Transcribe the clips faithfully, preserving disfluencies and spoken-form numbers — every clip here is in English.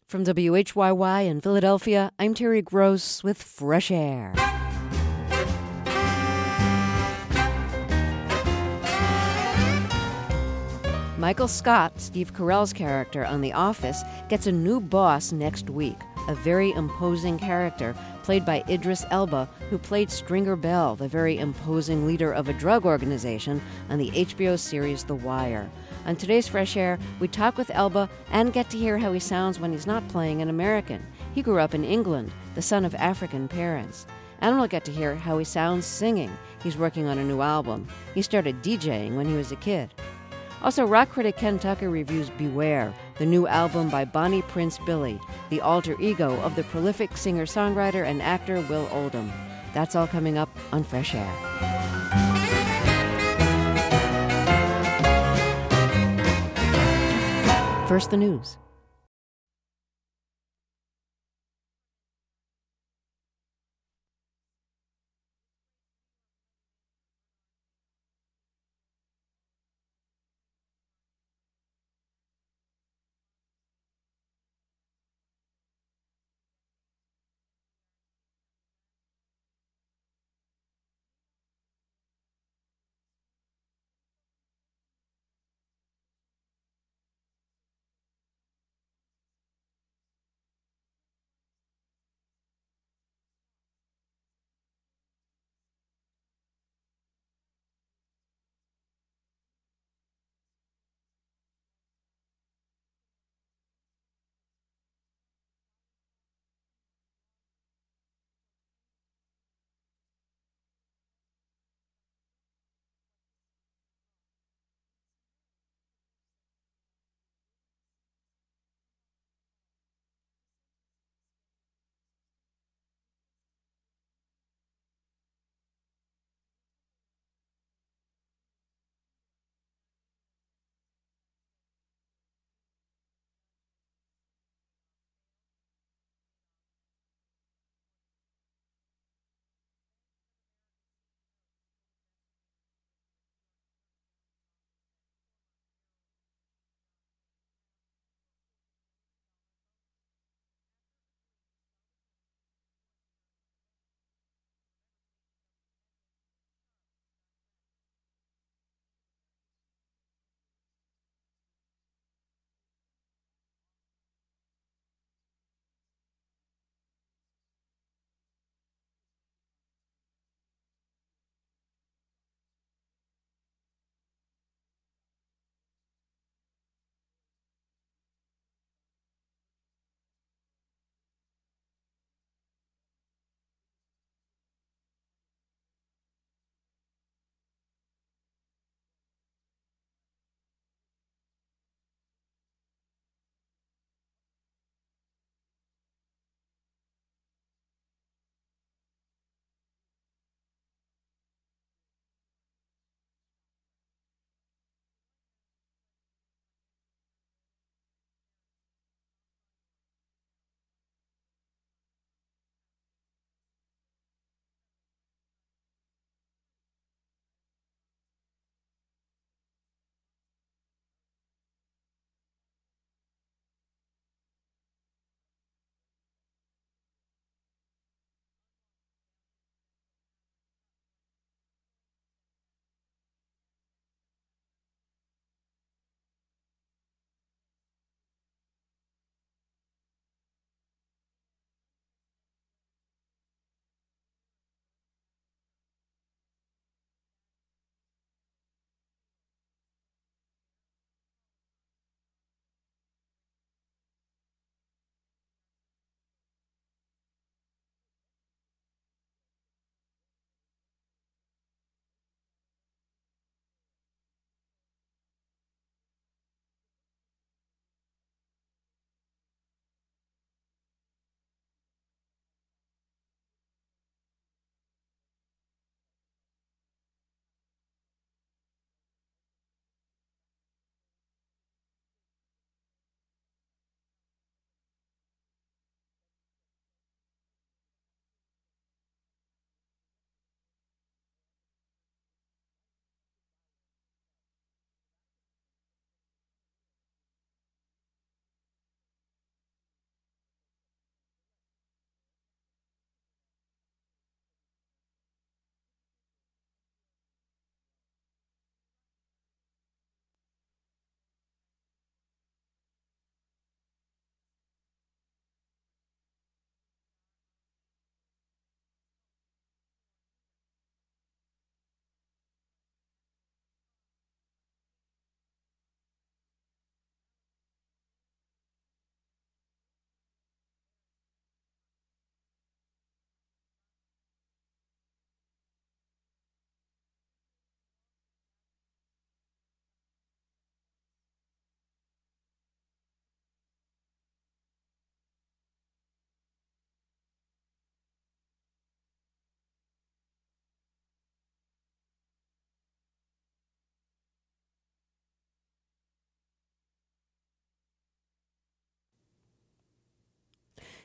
From W H Y Y in Philadelphia, I'm Terry Gross with Fresh Air. Michael Scott, Steve Carell's character on The Office, gets a new boss next week, a very imposing character played by Idris Elba, who played Stringer Bell, the very imposing leader of a drug organization on the H B O series The Wire. On today's Fresh Air, we talk with Elba and get to hear how he sounds when he's not playing an American. He grew up in England, the son of African parents. And we'll get to hear how he sounds singing. He's working on a new album. He started DJing when he was a kid. Also, rock critic Ken Tucker reviews Beware, the new album by Bonnie Prince Billy, the alter ego of the prolific singer-songwriter and actor Will Oldham. That's all coming up on Fresh Air. First, the news.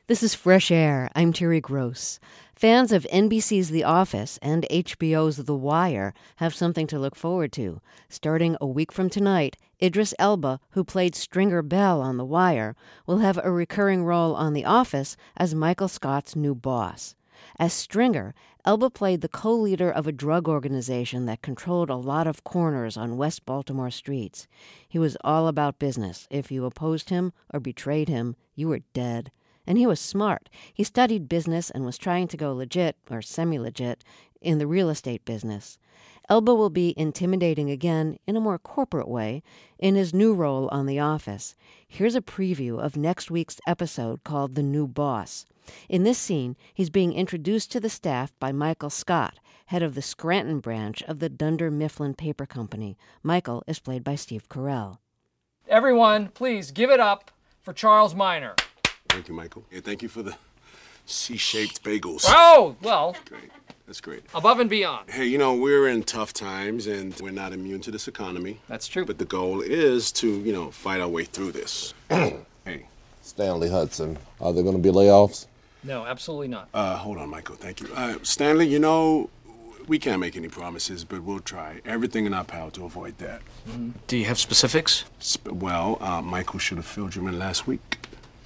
This is Fresh Air. I'm Terry Gross. Fans of N B C's The Office and H B O's The Wire have something to look forward to. Starting a week from tonight, Idris Elba, who played Stringer Bell on The Wire, will have a recurring role on The Office as Michael Scott's new boss. As Stringer, Elba played the co-leader of a drug organization that controlled a lot of corners on West Baltimore streets. He was all about business. If you opposed him or betrayed him, you were dead. And he was smart. He studied business and was trying to go legit, or semi-legit, in the real estate business. Elba will be intimidating again, in a more corporate way, in his new role on The Office. Here's a preview of next week's episode called The New Boss. In this scene, he's being introduced to the staff by Michael Scott, head of the Scranton branch of the Dunder Mifflin Paper Company. Michael is played by Steve Carell. Everyone, please give it up for Charles Miner. Thank you, Michael. Yeah, thank you for the C-shaped bagels. Oh, well. Great. That's great. Above and beyond. Hey, you know, we're in tough times, and we're not immune to this economy. That's true. But the goal is to, you know, fight our way through this. Hey. Stanley Hudson. Are there going to be layoffs? No, absolutely not. Uh, hold on, Michael. Thank you. Uh, Stanley, you know, we can't make any promises, but we'll try everything in our power to avoid that. Mm-hmm. Do you have specifics? Sp- well, uh, Michael should have filled you in last week.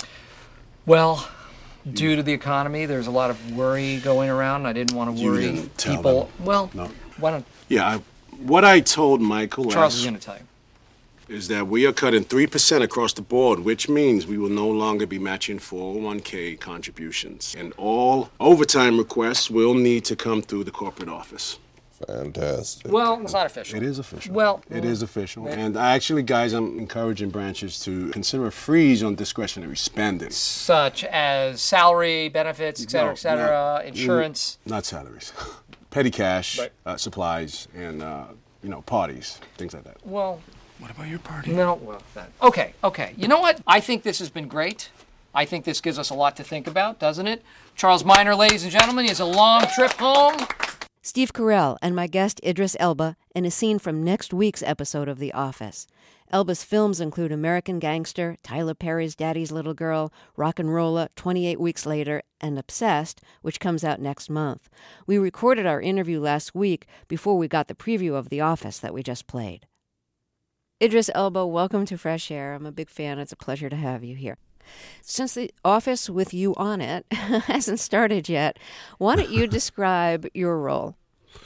Well, due to the economy, there's a lot of worry going around. I didn't want to You worry didn't tell people. them. Well, No. why don't Yeah, I, what I told Michael Charles last is going to tell you. is that we are cutting three percent across the board, which means we will no longer be matching four oh one k contributions. And all overtime requests will need to come through the corporate office. Fantastic. Well, it's not official. It is official. Well, it mm, is official. it- And actually, guys, I'm encouraging branches to consider a freeze on discretionary spending. Such as salary, benefits, et cetera, No, et cetera, not- insurance. Not salaries. Petty cash, Right. uh, supplies, and, uh, you know, parties, things like that. Well, What about your party? no, well, that. Okay, okay. You know what? I think this has been great. I think this gives us a lot to think about, doesn't it? Charles Miner, ladies and gentlemen, he has a long trip home. Steve Carell and my guest Idris Elba in a scene from next week's episode of The Office. Elba's films include American Gangster, Tyler Perry's Daddy's Little Girl, Rock and Rolla, twenty-eight Weeks Later, and Obsessed, which comes out next month. We recorded our interview last week before we got the preview of The Office that we just played. Idris Elba, welcome to Fresh Air. I'm a big fan. It's a pleasure to have you here. Since The Office with you on it hasn't started yet, why don't you describe your role?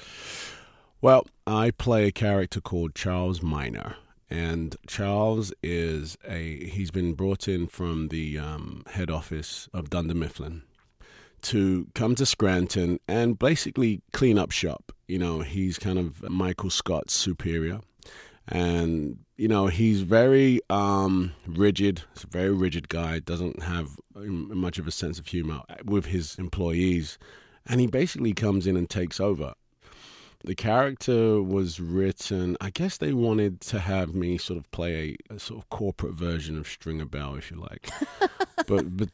Well, I play a character called Charles Miner. And Charles is a, he's been brought in from the um, head office of Dunder Mifflin to come to Scranton and basically clean up shop. You know, he's kind of Michael Scott's superior. And, you know, he's very um, rigid. He's a very rigid guy, doesn't have much of a sense of humor with his employees. And he basically comes in and takes over. The character was written, I guess they wanted to have me sort of play a, a sort of corporate version of Stringer Bell, if you like. but but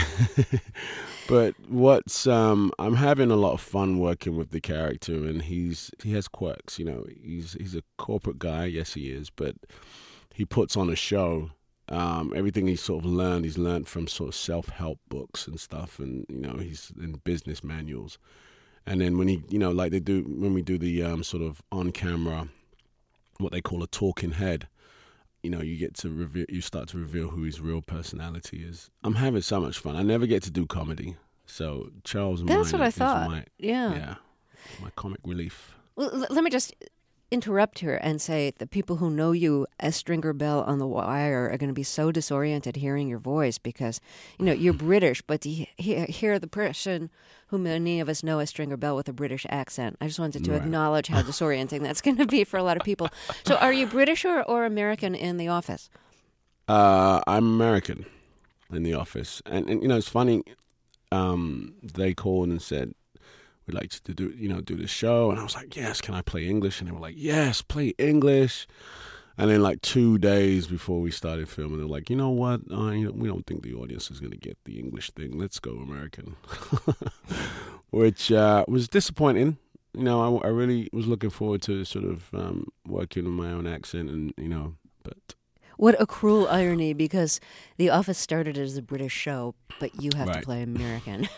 but what's um I'm having a lot of fun working with the character, and he's he has quirks, you know. He's he's a corporate guy, yes he is, but he puts on a show. Um, everything he's sort of learned, he's learned from sort of self-help books and stuff, and you know, he's in business manuals. And then when he, you know, like they do, when we do the um, sort of on-camera, what they call a talking head, you know, you get to reveal, you start to reveal who his real personality is. I'm having so much fun. I never get to do comedy, so Charles That's Miner what I is thought. my, Yeah. yeah, my comic relief. Well, l- let me just interrupt here and say the people who know you as Stringer Bell on The Wire are going to be so disoriented hearing your voice because, you know, you're British, but to he- he- hear the person who many of us know as Stringer Bell with a British accent, I just wanted to Right. acknowledge how disorienting that's going to be for a lot of people. So are you British or, or American in The Office? Uh, I'm American in The Office, and, and you know, it's funny. Um, they called and said, we'd like to do, you know, do this show. And I was like, yes, can I play English? And they were like, yes, play English. And then like two days before we started filming, they're like, you know what? Uh, you know, we don't think the audience is going to get the English thing. Let's go American. Which uh, was disappointing. You know, I, I really was looking forward to sort of um, working on my own accent and, you know, but... What a cruel irony, because The Office started as a British show, but you have Right. to play American.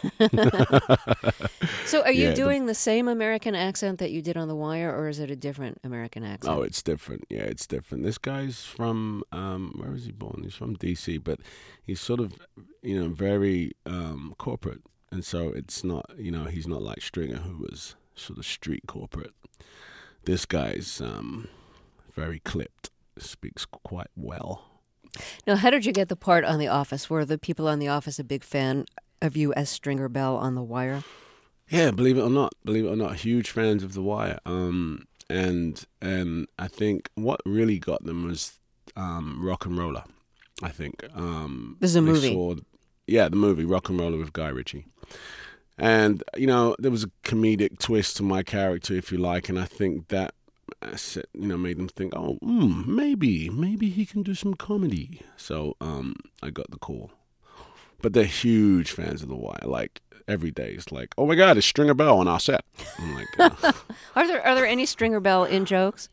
So are you Yeah, the- doing the same American accent that you did on The Wire, or is it a different American accent? Oh, it's different. Yeah, it's different. This guy's from, um, where was he born? He's from D C, but he's sort of, you know, very um, corporate. And so it's not, you know, he's not like Stringer, who was sort of street corporate. This guy's um, very clipped, speaks quite well. Now, how did you get the part on The Office? Were the people on The Office a big fan of you as Stringer Bell on The Wire? Yeah, believe it or not, believe it or not, huge fans of The Wire. Um, and and I think what really got them was um, Rock and Roller. I think um, This is a they movie. saw- yeah, the movie Rock and Roller with Guy Ritchie. And you know, there was a comedic twist to my character, if you like, and I think that uh, set- you know made them think, oh, mm, maybe, maybe he can do some comedy. So um, I got the call. But they're huge fans of The Wire. Like every day, it's like, oh my God, it's Stringer Bell on our set. I'm like, uh, Are there are there any Stringer Bell in jokes?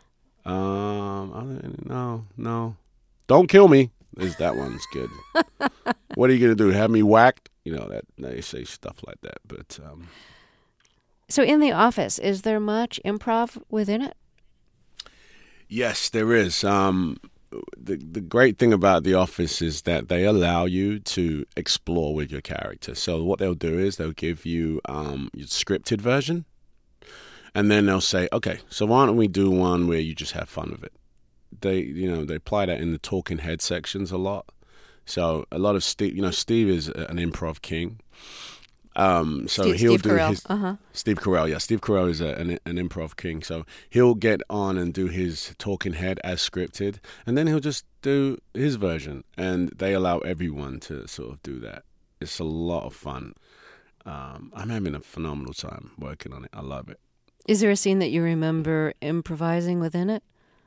um, are there any- no, no, don't kill me. Is that one's good? What are you gonna do? Have me whacked? You know that they say stuff like that. But um, So in The Office, is there much improv within it? yes, there is. Um, the the great thing about The Office is that they allow you to explore with your character. So what they'll do is they'll give you um, your scripted version, and then they'll say, okay, so why don't we do one where you just have fun with it? They, you know, they apply that in the talking head sections a lot. So a lot of Steve, you know, Steve is an improv king. Um, so Steve, he'll Steve do Carell. his Uh-huh. Steve Carell, yeah. Steve Carell is a, an, an improv king, so he'll get on and do his talking head as scripted, and then he'll just do his version, and they allow everyone to sort of do that. It's a lot of fun. Um, I'm having a phenomenal time working on it. I love it. Is there a scene that you remember improvising within it?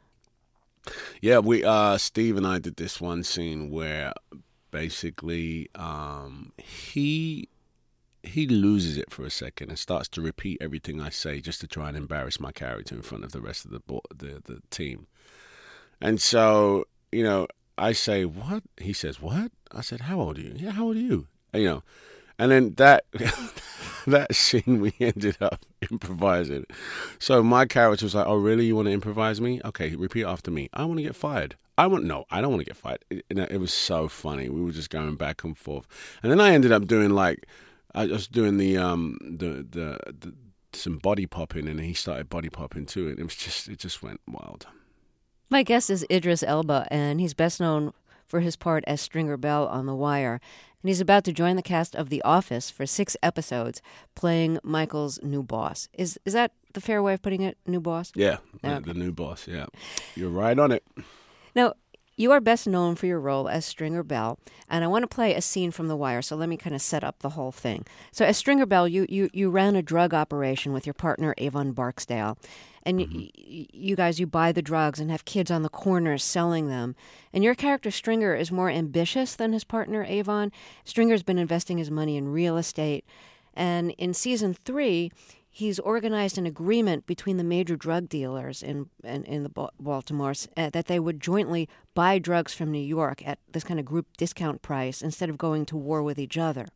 Yeah, we uh, Steve and I did this one scene where basically um, he. He loses it for a second and starts to repeat everything I say just to try and embarrass my character in front of the rest of the bo- the, the team. And so, you know, I say, what? He says, what? I said, how old are you? Yeah, how old are you? And, you know, and then that that scene we ended up improvising. So my character was like, oh, really? You want to improvise me? Okay, repeat after me. I want to get fired. I want no, I don't want to get fired. It, it was so funny. We were just going back and forth. And then I ended up doing like, I was doing the um the, the the some body popping, and he started body popping too, and it was just it just went wild. My guest is Idris Elba, and he's best known for his part as Stringer Bell on The Wire. And he's about to join the cast of The Office for six episodes, playing Michael's new boss. Is is that the fair way of putting it, new boss? Yeah, the, Okay. the new boss. Yeah, you're right on it. Now, you are best known for your role as Stringer Bell, and I want to play a scene from The Wire, so let me kind of set up the whole thing. So as Stringer Bell, you, you, you ran a drug operation with your partner, Avon Barksdale, and Mm-hmm. y- y- you guys, you buy the drugs and have kids on the corners selling them. And your character, Stringer, is more ambitious than his partner, Avon. Stringer's been investing his money in real estate, and in season three, he's organized an agreement between the major drug dealers in in, in the Ba- Baltimore uh, that they would jointly buy drugs from New York at this kind of group discount price instead of going to war with each other.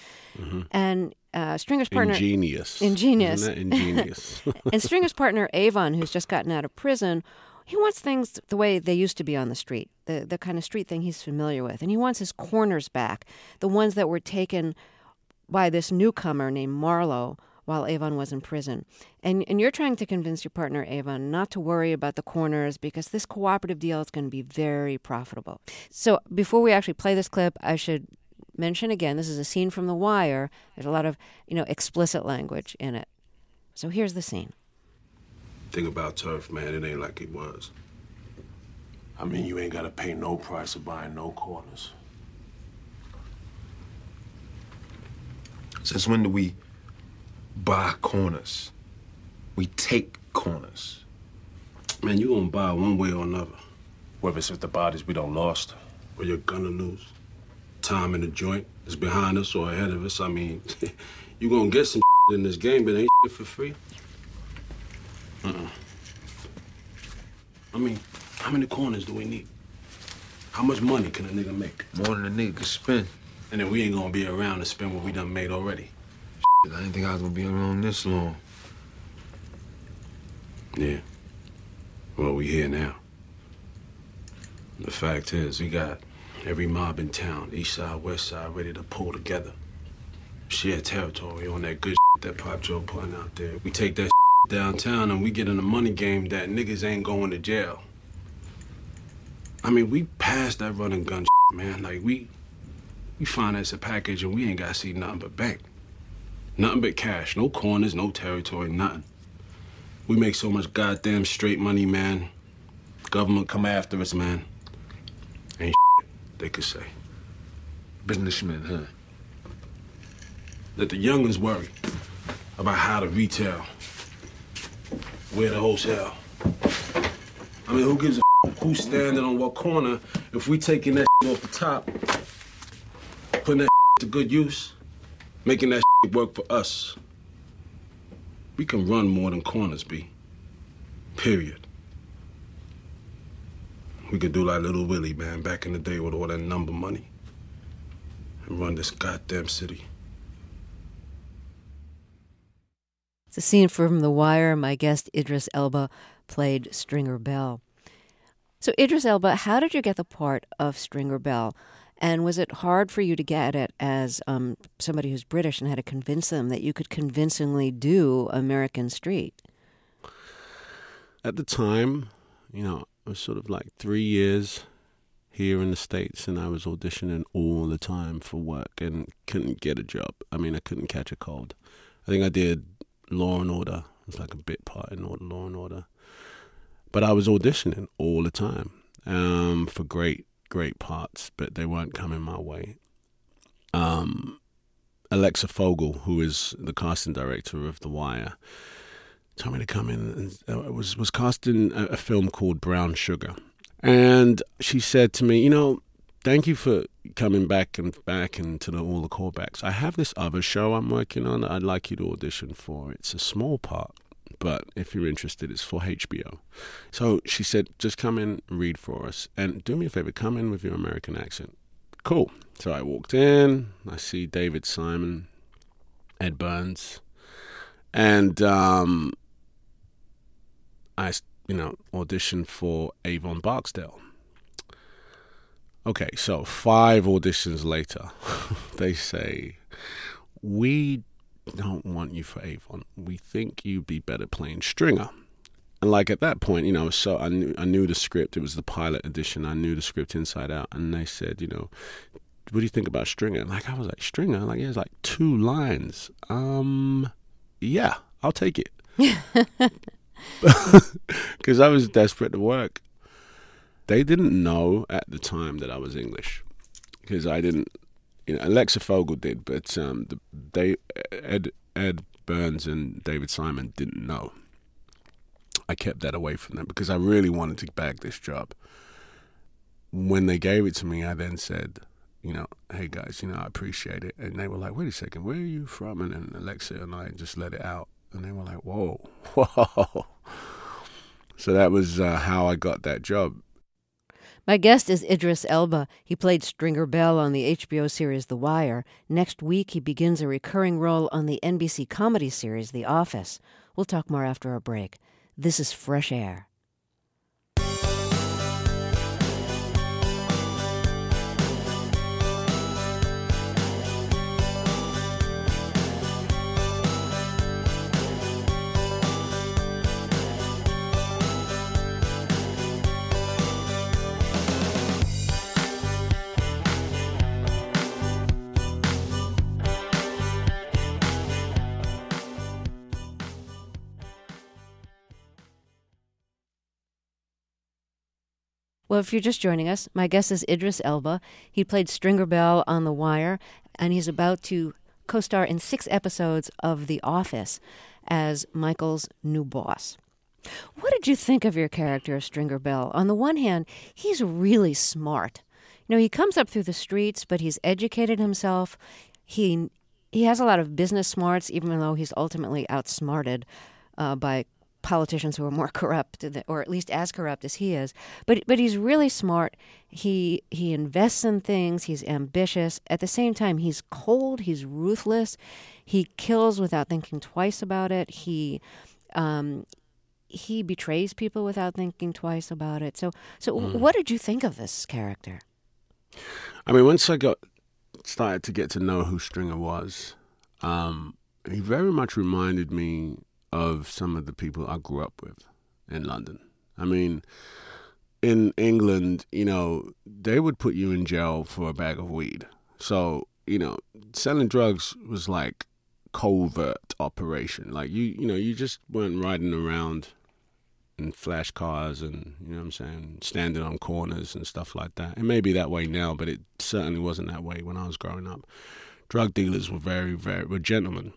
And uh, Stringer's partner, Ingenious. Ingenious. Isn't that ingenious? and Stringer's partner Avon, who's just gotten out of prison, he wants things the way they used to be on the street, the the kind of street thing he's familiar with, and he wants his corners back, the ones that were taken by this newcomer named Marlowe while Avon was in prison. And and you're trying to convince your partner, Avon, not to worry about the corners because this cooperative deal is going to be very profitable. So before we actually play this clip, I should mention again, this is a scene from The Wire. There's a lot of, you know, explicit language in it. So here's the scene. Thing about turf, man, it ain't like it was. I mean, you ain't gotta pay no price of buying no corners. Since when do we buy corners? We take corners. Man, you gonna buy one way or another. Whether it's with the bodies we don't lost. Or you're gonna lose. Time in the joint is behind us or ahead of us. I mean, you gonna get some in this game, but ain't for free. Uh-uh. I mean, how many corners do we need? How much money can a nigga make? More than a nigga can spend. And then we ain't gonna be around to spend what we done made already. I didn't think I was gonna be around this long. Yeah. Well, we here now. The fact is, we got every mob in town, east side, west side, ready to pull together. Share territory on that good shit that Pop Joe putting out there. We take that shit downtown and we get in a money game that niggas ain't going to jail. I mean, we passed that run and gun shit, man. Like, we, we finance a package and we ain't gotta see nothing but bank. Nothing but cash. No corners, no territory, nothing. We make so much goddamn straight money, man. Government come after us, man. Ain't shit they could say. Businessmen, huh? Let the youngins worry about how to retail, where to wholesale. I mean, who gives a f- who's standing on what corner if we taking that shit off the top, putting that shit to good use, making that shit work for us. We can run more than corners, B. Period. We could do like Little Willie, man, back in the day with all that number money. And run this goddamn city. It's a scene from The Wire. My guest, Idris Elba, played Stringer Bell. So, Idris Elba, how did you get the part of Stringer Bell? And was it hard for you to get it as um, somebody who's British and had to convince them that you could convincingly do American Street? At the time, you know, it was sort of like three years here in the States, and I was auditioning all the time for work and couldn't get a job. I mean, I couldn't catch a cold. I think I did Law and Order. It was like a bit part in Law and Order. But I was auditioning all the time um, for great great parts, but they weren't coming my way. Um, Alexa Fogel, who is the casting director of The Wire, told me to come in and uh, was was casting a, a film called Brown Sugar. And she said to me, you know, thank you for coming back and back into the, all the callbacks. I have this other show I'm working on that I'd like you to audition for. It's a small part, but if you're interested, it's for H B O. So she said, just come in, read for us, and do me a favor, come in with your American accent. Cool. So I walked in, I see David Simon, Ed Burns, and um, I, you know, auditioned for Avon Barksdale. Okay, so five auditions later, they say, we don't want you for Avon. We think you'd be better playing Stringer. And like at that point, you know, so I knew I knew the script. It was the pilot edition. I knew the script inside out. And they said, you know, what do you think about Stringer? And like I was like, Stringer? Like it was like two lines. Um, yeah, I'll take it. Because I was desperate to work. They didn't know at the time that I was English, because I didn't. You know, Alexa Fogel did, but um, the, they Ed Ed Burns and David Simon didn't know. I kept that away from them because I really wanted to bag this job. When they gave it to me, I then said, you know, hey guys, you know, I appreciate it. And they were like, wait a second, where are you from? And then Alexa and I just let it out. And they were like, whoa, whoa. So that was uh, how I got that job. My guest is Idris Elba. He played Stringer Bell on the H B O series The Wire. Next week, he begins a recurring role on the N B C comedy series The Office. We'll talk more after our break. This is Fresh Air. Well, if you're just joining us, my guest is Idris Elba. He played Stringer Bell on The Wire, and he's about to co-star in six episodes of The Office as Michael's new boss. What did you think of your character, Stringer Bell? On the one hand, he's really smart. You know, he comes up through the streets, but he's educated himself. He he has a lot of business smarts, even though he's ultimately outsmarted uh, by politicians who are more corrupt, th- or at least as corrupt as he is. But but he's really smart. He he invests in things. He's ambitious. At the same time, he's cold. He's ruthless. He kills without thinking twice about it. He um, he betrays people without thinking twice about it. So so Mm. what did you think of this character? I mean, once I got started to get to know who Stringer was, um, he very much reminded me of some of the people I grew up with in London. I mean, in England, you know, they would put you in jail for a bag of weed. So, you know, selling drugs was like covert operation. Like you, you know, you just weren't riding around in flash cars and, you know what I'm saying, standing on corners and stuff like that. It may be that way now, but it certainly wasn't that way when I was growing up. Drug dealers were very, very, were gentlemen.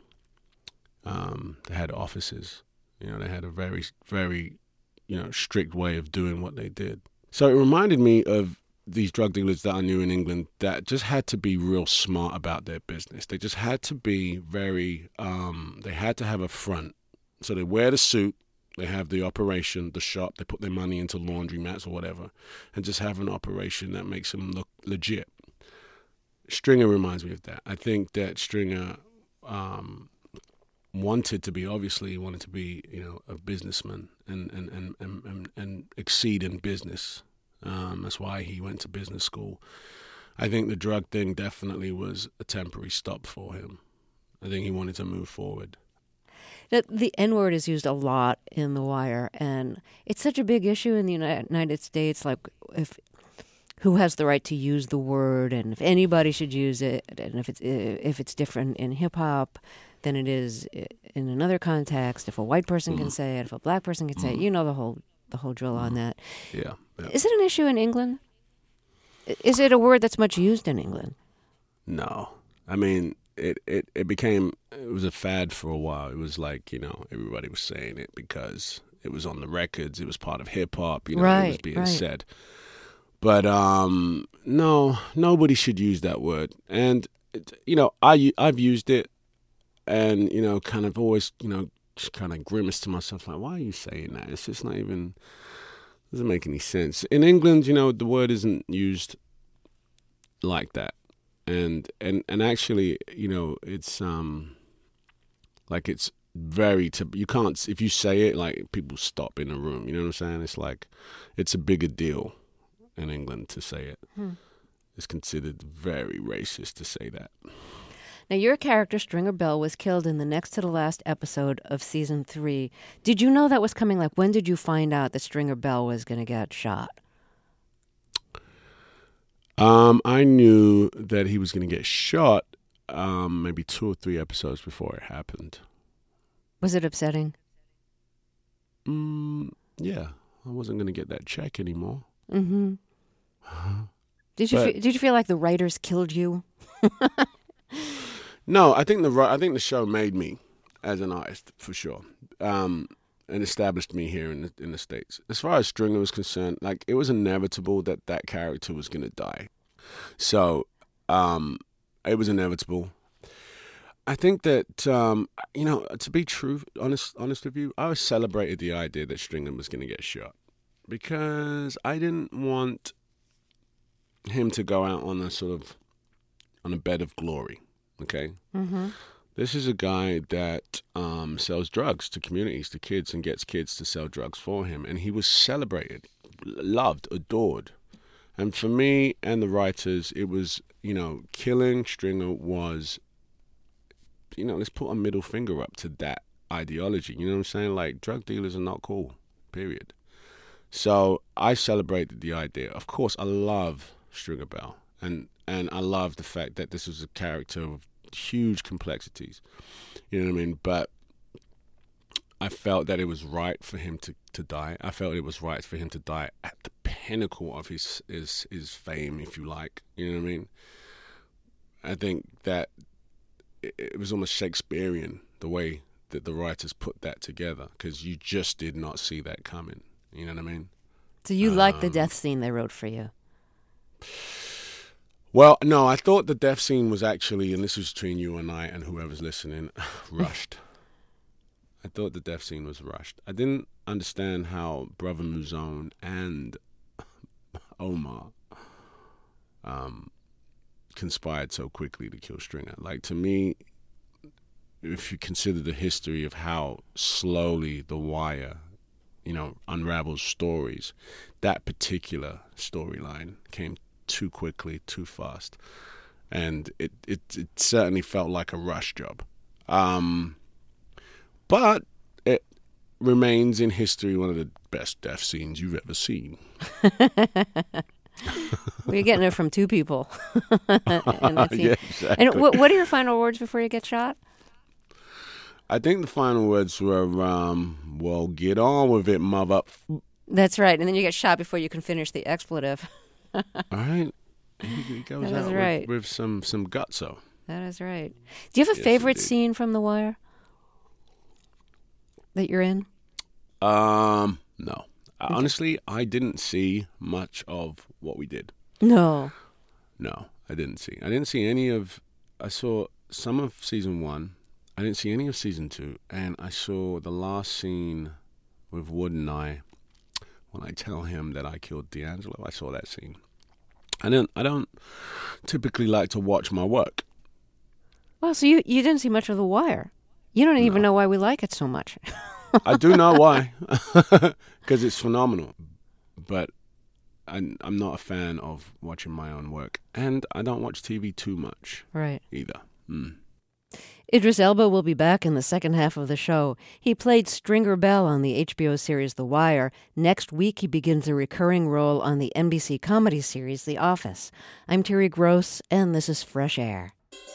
Um, they had offices. You know, they had a very, very, you know, strict way of doing what they did. So it reminded me of these drug dealers that I knew in England that just had to be real smart about their business. They just had to be very, um, they had to have a front. So they wear the suit, they have the operation, the shop, they put their money into laundromats or whatever, and just have an operation that makes them look legit. Stringer reminds me of that. I think that Stringer um, wanted to be, obviously he wanted to be, you know, a businessman and, and, and, and, and, and exceed in business. Um, that's why he went to business school. I think the drug thing definitely was a temporary stop for him. I think he wanted to move forward. The, the N-word is used a lot in The Wire, and it's such a big issue in the United States, like if who has the right to use the word, and if anybody should use it, and if it's if it's different in hip-hop than it is in another context, if a white person mm. can say it, if a black person can say mm. it, you know the whole the whole drill mm. on that. Yeah, yeah. Is it an issue in England? Is it a word that's much used in England? No. I mean, it, it, it became, it was a fad for a while. It was like, you know, everybody was saying it because it was on the records. It was part of hip-hop, you know, right, it was being right. said. But, um, no, nobody should use that word. And, it, you know, I, I've used it and, you know, kind of always, you know, just kind of grimace to myself, like, why are you saying that? It's just not even, doesn't make any sense. In England, you know, the word isn't used like that. And, and, and actually, you know, it's, um, like it's very, to, you can't, if you say it, like people stop in a room, you know what I'm saying? It's like, it's a bigger deal in England to say it. Hmm. It's considered very racist to say that. Now, your character, Stringer Bell, was killed in the next to the last episode of season three. Did you know that was coming? Like, when did you find out that Stringer Bell was going to get shot? Um, I knew that he was going to get shot um, maybe two or three episodes before it happened. Was it upsetting? Mm, yeah, I wasn't going to get that check anymore. Mm-hmm. Did you But, fe- did you feel like the writers killed you? No, I think the I think the show made me as an artist for sure, um, and established me here in the, in the States. As far as Stringer was concerned, like it was inevitable that that character was going to die. So um, it was inevitable. I think that um, you know, to be true, honest, honest with you, I always celebrated the idea that Stringer was going to get shot because I didn't want him to go out on a sort of on a bed of glory. Okay, mm-hmm. This is a guy that um, sells drugs to communities, to kids, and gets kids to sell drugs for him. And he was celebrated, loved, adored. And for me and the writers, it was, you know, killing Stringer was, you know, let's put a middle finger up to that ideology. You know what I'm saying? Like, drug dealers are not cool, period. So I celebrated the idea. Of course, I love Stringer Bell. And and I love the fact that this was a character of huge complexities. You know what I mean? But I felt that it was right for him to, to die. I felt it was right for him to die at the pinnacle of his, his, his fame, if you like. You know what I mean? I think that it, it was almost Shakespearean, the way that the writers put that together, because you just did not see that coming. You know what I mean? So you um, like the death scene they wrote for you? Well, no, I thought the death scene was actually, and this was between you and I and whoever's listening, rushed. I thought the death scene was rushed. I didn't understand how Brother Mouzone and Omar um, conspired so quickly to kill Stringer. Like, to me, if you consider the history of how slowly The Wire, you know, unravels stories, that particular storyline came too quickly, too fast. And it, it, it certainly felt like a rush job. Um, but it remains in history one of the best death scenes you've ever seen. We're getting it from two people. And, that's yeah, exactly. and what, what are your final words before you get shot? I think the final words were, um, well, get on with it, mother. That's right. And then you get shot before you can finish the expletive. All right. He goes That is out right. with, with some, some gutso. That is right. Do you have a Yes, favorite indeed. scene from The Wire that you're in? Um, no. Honestly, I didn't see much of what we did. No. No, I didn't see. I didn't see any of... I saw some of season one. I didn't see any of season two. And I saw the last scene with Wood and I when I tell him that I killed D'Angelo. I saw that scene. I don't, I don't typically like to watch my work. Well, so you, you didn't see much of The Wire. You don't even know why we like it so much. I do know why, because it's phenomenal. But I'm, I'm not a fan of watching my own work. And I don't watch T V too much Right. either. Mm. Idris Elba will be back in the second half of the show. He played Stringer Bell on the H B O series The Wire. Next week, he begins a recurring role on the N B C comedy series The Office. I'm Terry Gross, and this is Fresh Air.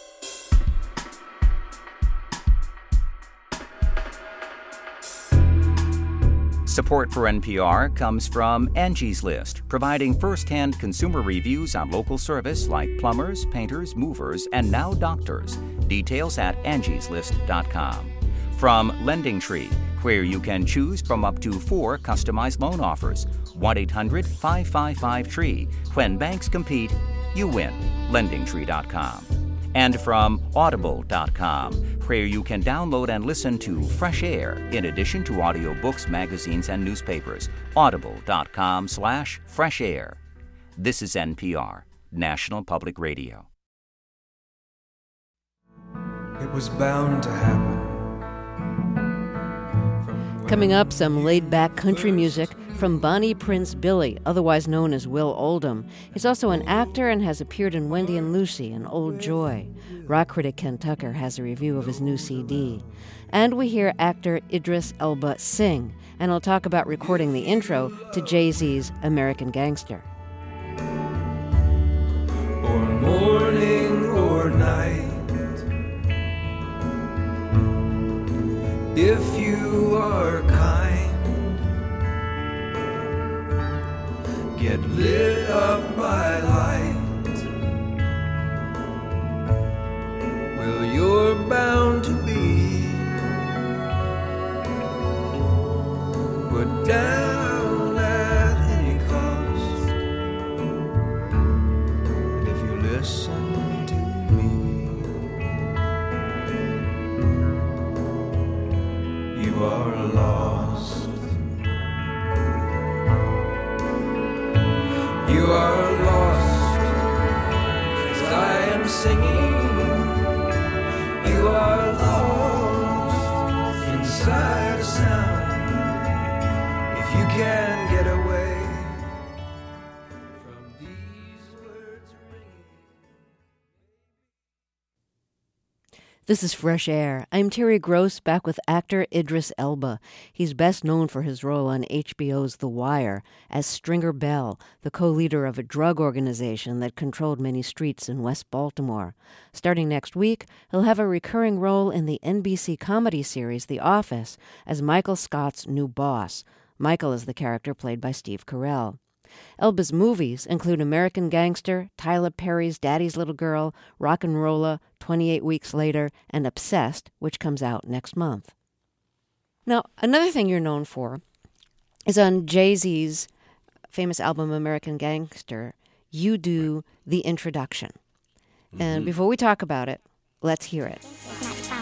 Support for N P R comes from Angie's List, providing first-hand consumer reviews on local service like plumbers, painters, movers, and now doctors. Details at angies list dot com. From Lending Tree, where you can choose from up to four customized loan offers. one eight hundred five five five tree. When banks compete, you win. lending tree dot com. And from audible dot com, where you can download and listen to Fresh Air in addition to audiobooks, magazines, and newspapers. audible dot com slash fresh air. This is N P R, National Public Radio. It was bound to happen. Coming up, some laid-back country music from Bonnie Prince Billy, otherwise known as Will Oldham. He's also an actor and has appeared in Wendy and Lucy and Old Joy. Rock critic Ken Tucker has a review of his new C D. And we hear actor Idris Elba sing, and he'll talk about recording the intro to Jay-Z's American Gangster. Or morning or night. If you are kind, get lit up by light. Well, you're bound to be put down at any cost. And if you listen to me, you are lost. You are lost as I am singing. You are lost inside a sound. If you can get away from these words ringing. This is Fresh Air. I'm Terry Gross, back with actor Idris Elba. He's best known for his role on H B O's The Wire as Stringer Bell, the co-leader of a drug organization that controlled many streets in West Baltimore. Starting next week, he'll have a recurring role in the N B C comedy series The Office as Michael Scott's new boss. Michael is the character played by Steve Carell. Elba's movies include American Gangster, Tyler Perry's Daddy's Little Girl, Rock and Rolla, twenty-eight Weeks Later, and Obsessed, which comes out next month. Now, another thing you're known for is on Jay-Z's famous album American Gangster, you do the introduction. Mm-hmm. And before we talk about it, let's hear it.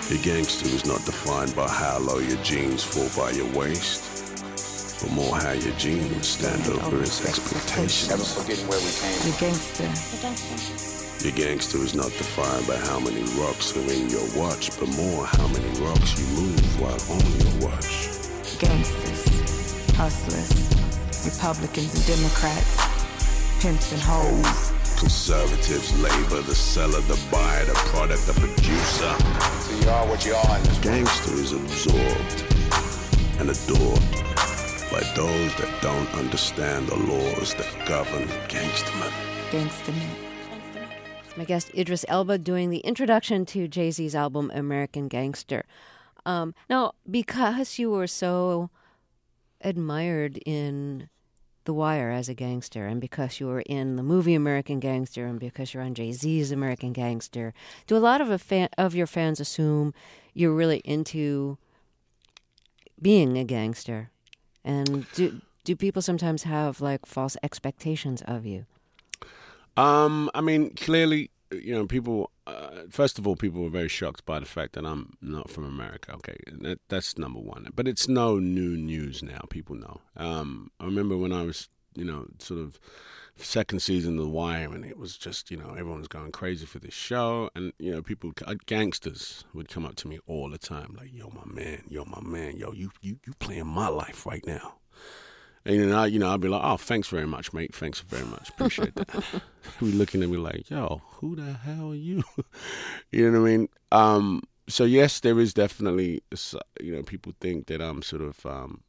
Your gangster is not defined by how low your jeans fall by your waist, but more how your jeans stand over its expectations. Never forgetting where we came from. Your gangster. Your gangster is not defined by how many rocks are in your watch, but more how many rocks you move while on your watch. Gangsters, hustlers, Republicans and Democrats, pimps and hoes. Conservatives, labor, the seller, the buyer, the product, the producer. So you are what you are in this world. Gangster is absorbed and adored by those that don't understand the laws that govern gangstermen. Gangstermen. My guest Idris Elba doing the introduction to Jay-Z's album American Gangster. Um, now, because you were so admired in The Wire as a gangster, and because you were in the movie American Gangster, and because you're on Jay-Z's American Gangster, do a lot of a fan, of your fans assume you're really into being a gangster? And do do people sometimes have like false expectations of you? Um, I mean, clearly, you know, people. Uh, first of all, people were very shocked by the fact that I'm not from America. Okay, that, that's number one. But it's no new news now. People know. Um, I remember when I was, you know, sort of second season of The Wire, and it was just, you know, everyone was going crazy for this show, and you know, people, gangsters would come up to me all the time, like, "Yo, my man, yo, my man, yo, you, you, you playing my life right now." And you know, you know, I'd be like, "Oh, thanks very much, mate. Thanks very much. Appreciate that." Be looking at me like, "Yo, who the hell are you?" You know what I mean? Um, so yes, there is definitely, you know, people think that I'm sort of um,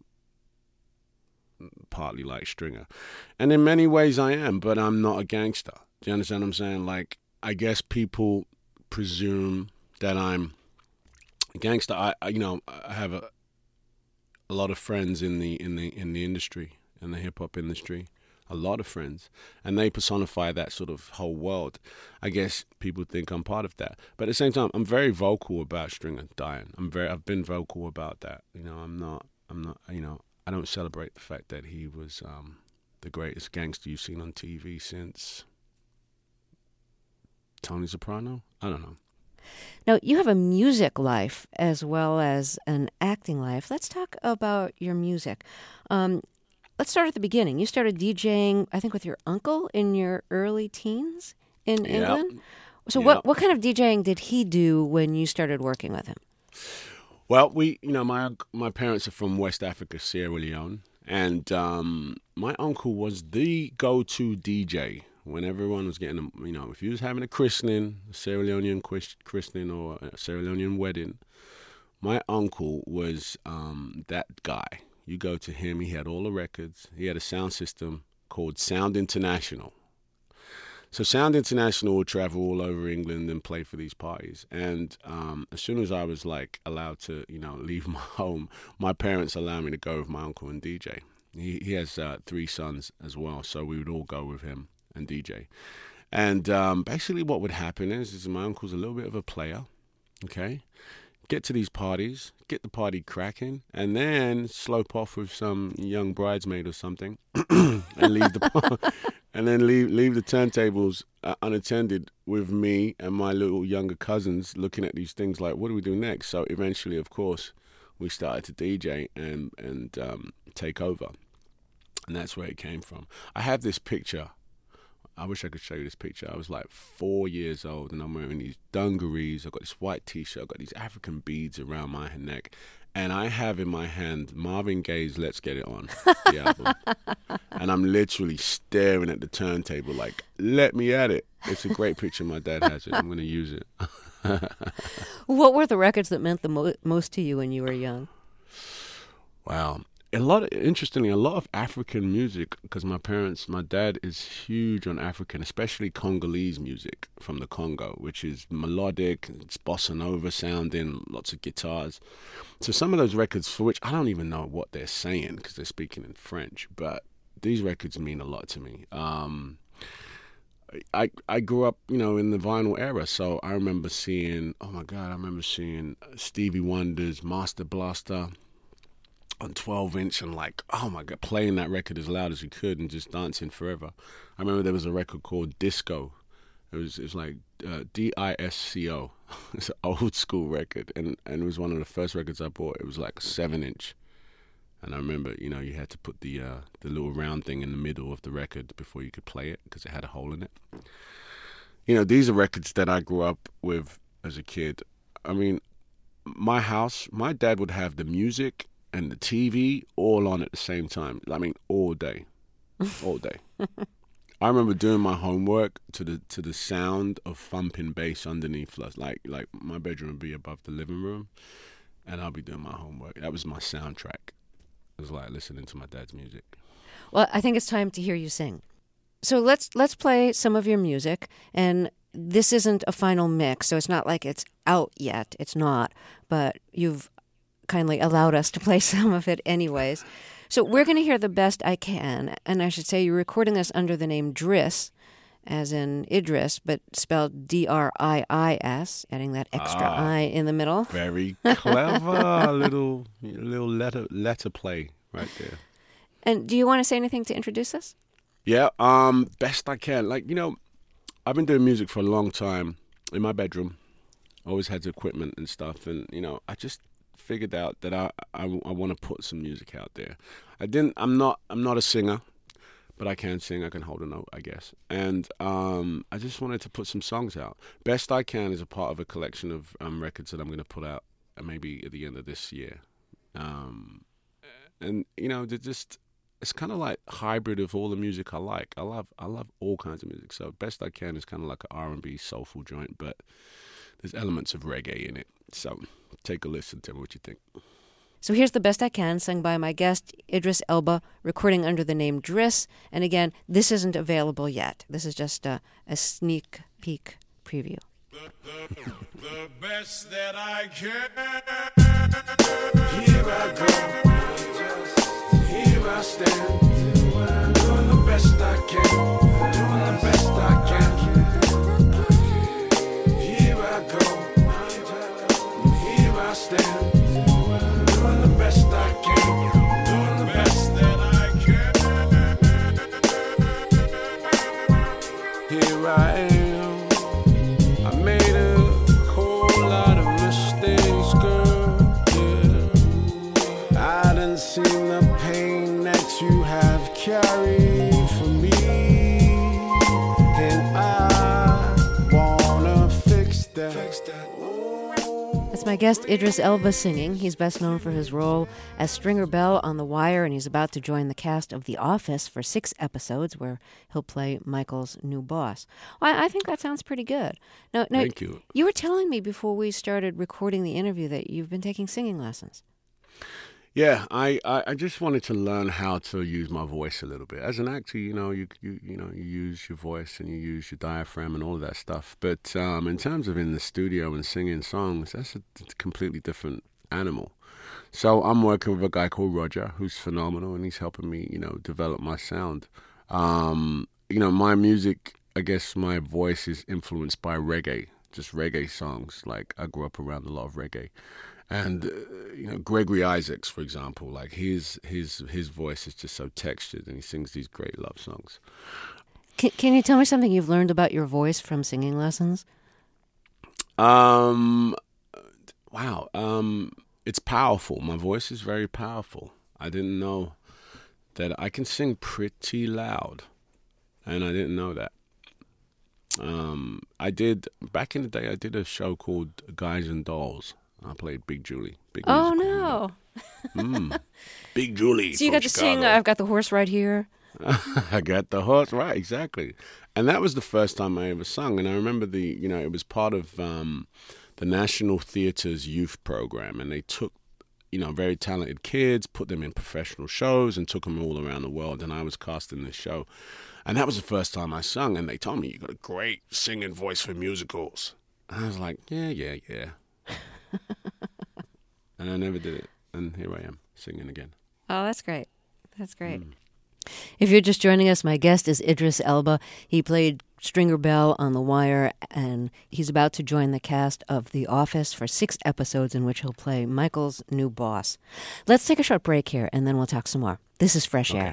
partly like Stringer, and in many ways I am, but I'm not a gangster. Do you understand what I'm saying? Like, I guess people presume that I'm a gangster. I, I you know, I have a. A lot of friends in the in the in the industry, in the hip hop industry, a lot of friends, and they personify that sort of whole world. I guess people think I'm part of that, but at the same time, I'm very vocal about Stringer dying. I'm very, I've been vocal about that. You know, I'm not, I'm not, you know, I don't celebrate the fact that he was um, the greatest gangster you've seen on T V since Tony Soprano. I don't know. Now, you have a music life as well as an acting life. Let's talk about your music. Um, let's start at the beginning. You started DJing, I think, with your uncle in your early teens in Yep. England. So Yep. what, what kind of DJing did he do when you started working with him? Well, we, you know, my my parents are from West Africa, Sierra Leone, and um, my uncle was the go-to D J. When everyone was getting, a, you know, if you was having a christening, a Sierra Leonean christening or a Sierra Leonean wedding, my uncle was um, that guy. You go to him, he had all the records. He had a sound system called Sound International. So Sound International would travel all over England and play for these parties. And um, as soon as I was, like, allowed to, you know, leave my home, my parents allowed me to go with my uncle and D J. He, he has uh, three sons as well, so we would all go with him and D J. And um, basically what would happen is, is my uncle's a little bit of a player, okay? Get to these parties, get the party cracking, and then slope off with some young bridesmaid or something and leave the and then leave leave the turntables uh, unattended with me and my little younger cousins looking at these things like, what do we do next? So eventually, of course, we started to D J and, and um, take over. And that's where it came from. I have this picture. I wish I could show you this picture. I was like four years old, and I'm wearing these dungarees. I've got this white T-shirt. I've got these African beads around my neck. And I have in my hand Marvin Gaye's Let's Get It On, the album. And I'm literally staring at the turntable like, let me at it. It's a great picture. My dad has it. I'm going to use it. What were the records that meant the mo- most to you when you were young? Wow. A lot of, interestingly, a lot of African music, because my parents, my dad is huge on African, especially Congolese music from the Congo, which is melodic, it's bossa nova sounding, lots of guitars. So some of those records, for which I don't even know what they're saying because they're speaking in French, but these records mean a lot to me. Um, I I grew up, you know, in the vinyl era, so I remember seeing, oh my God, I remember seeing Stevie Wonder's Master Blaster on twelve inch and like, oh my God, playing that record as loud as you could and just dancing forever. I remember there was a record called Disco, It was it was like uh, D I S C O. It's an old school record, and, and it was one of the first records I bought. It was like a seven inch, and I remember, you know, you had to put the uh, the little round thing in the middle of the record before you could play it because it had a hole in it. You know, these are records that I grew up with as a kid. I mean, my house, my dad would have the music and the T V all on at the same time. I mean, all day, all day. I remember doing my homework to the to the sound of thumping bass underneath us. Like like my bedroom would be above the living room, and I'll be doing my homework. That was my soundtrack. It was like listening to my dad's music. Well, I think it's time to hear you sing. So let's let's play some of your music. And this isn't a final mix, so it's not like it's out yet. It's not. But you've kindly allowed us to play some of it anyways. So we're going to hear The Best I Can, and I should say you're recording this under the name Driss, as in Idris, but spelled D R I I S, adding that extra ah, I in the middle. Very clever. little little letter letter play right there. And do you want to say anything to introduce us? Yeah, um, best I can. Like, you know, I've been doing music for a long time in my bedroom. Always had the equipment and stuff, and, you know, I just figured out that I, I, I want to put some music out there. I didn't. I'm not. I'm not a singer, but I can sing. I can hold a note, I guess. And um, I just wanted to put some songs out. Best I Can is a part of a collection of um, records that I'm going to put out uh, maybe at the end of this year. Um, and you know, they're just. It's kind of like hybrid of all the music I like. I love. I love all kinds of music. So Best I Can is kind of like an R and B soulful joint, but there's elements of reggae in it. So take a listen, tell me what you think. So here's The Best I Can, sung by my guest, Idris Elba, recording under the name Driss. And again, this isn't available yet. This is just a, a sneak peek preview. The, the, the best that I can. Here I go. Here I stand. Doing the best I can. Doing the best I can. Here I go. Here I stand. Doing the best I can. Doing the best that I can. Here I am. I made a whole lot of mistakes, girl. Yeah. I done seen the pain that you have carried for me, and I wanna fix that. Fix that. That's my guest, Idris Elba, singing. He's best known for his role as Stringer Bell on The Wire, and he's about to join the cast of The Office for six episodes, where he'll play Michael's new boss. Well, I think that sounds pretty good. Now, now, Thank you. You were telling me before we started recording the interview that you've been taking singing lessons. Yeah, I, I, I just wanted to learn how to use my voice a little bit. As an actor, you know, you you you know, you use your voice and you use your diaphragm and all of that stuff. But um, in terms of in the studio and singing songs, that's a completely different animal. So I'm working with a guy called Roger, who's phenomenal, and he's helping me, you know, develop my sound. Um, you know, my music, I guess my voice is influenced by reggae, just reggae songs. Like, I grew up around a lot of reggae. And, uh, you know, Gregory Isaacs, for example, like his his his voice is just so textured, and he sings these great love songs. Can, can you tell me something you've learned about your voice from singing lessons? Um, wow, um, it's powerful. My voice is very powerful. I didn't know that I can sing pretty loud, and I didn't know that. Um, I did, back in the day, I did a show called Guys and Dolls. I played Big Julie. Big oh, no. mm. Big Julie. So you got to Chicago. sing, I've got the horse right here. I got the horse, right, exactly. And that was the first time I ever sung. And I remember the, you know, it was part of um, the National Theatre's youth program. And they took, you know, very talented kids, put them in professional shows and took them all around the world. And I was cast in this show. And that was the first time I sung. And they told me, you got a great singing voice for musicals. And I was like, yeah, yeah, yeah. And I never did it. And here I am, singing again. Oh, that's great. That's great. Mm. If you're just joining us, my guest is Idris Elba. He played Stringer Bell on The Wire, and he's about to join the cast of The Office for six episodes in which he'll play Michael's new boss. Let's take a short break here, and then we'll talk some more. This is Fresh Okay. Air.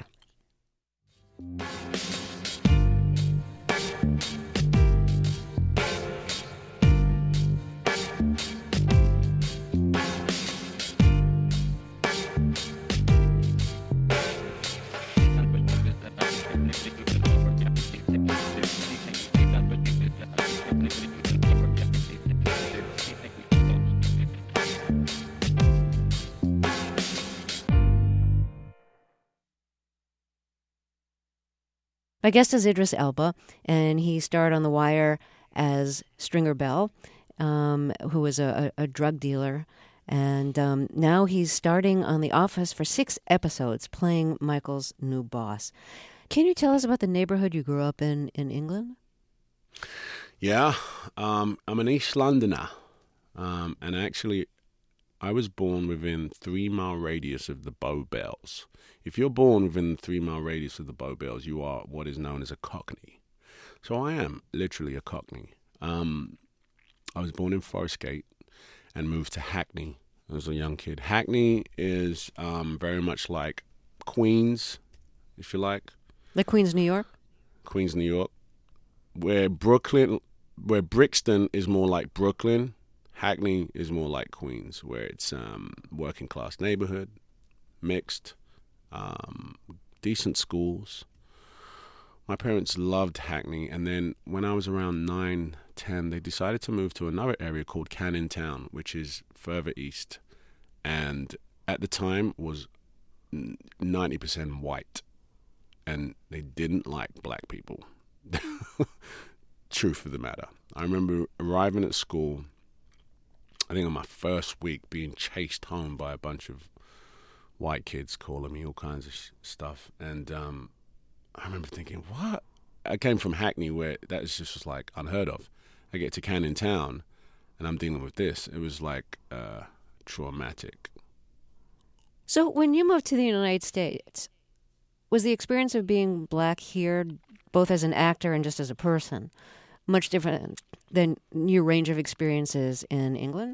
My guest is Idris Elba, and he starred on The Wire as Stringer Bell, um, who was a, a, a drug dealer. And um, now he's starting on The Office for six episodes, playing Michael's new boss. Can you tell us about the neighborhood you grew up in in England? Yeah, um, I'm an East Londoner. Um, and actually, I was born within three-mile radius of the Bow Bells. If you're born within the three-mile radius of the Bow Bells, you are what is known as a Cockney. So I am literally a Cockney. Um, I was born in Forest Gate and moved to Hackney as a young kid. Hackney is um, very much like Queens, if you like. Like Queens, New York? Queens, New York. Where Brooklyn, where Brixton is more like Brooklyn, Hackney is more like Queens, where it's um, working class neighborhood, mixed, um, decent schools. My parents loved Hackney, and then when I was around nine, ten, they decided to move to another area called Canning Town, which is further east, and at the time was ninety percent white, and they didn't like black people. Truth of the matter. I remember arriving at school, I think on my first week, being chased home by a bunch of white kids calling me all kinds of sh- stuff. And um, I remember thinking, what? I came from Hackney, where that is just like unheard of. I get to Canning Town, and I'm dealing with this. It was like uh, traumatic. So when you moved to the United States, was the experience of being black here, both as an actor and just as a person, much different than your range of experiences in England?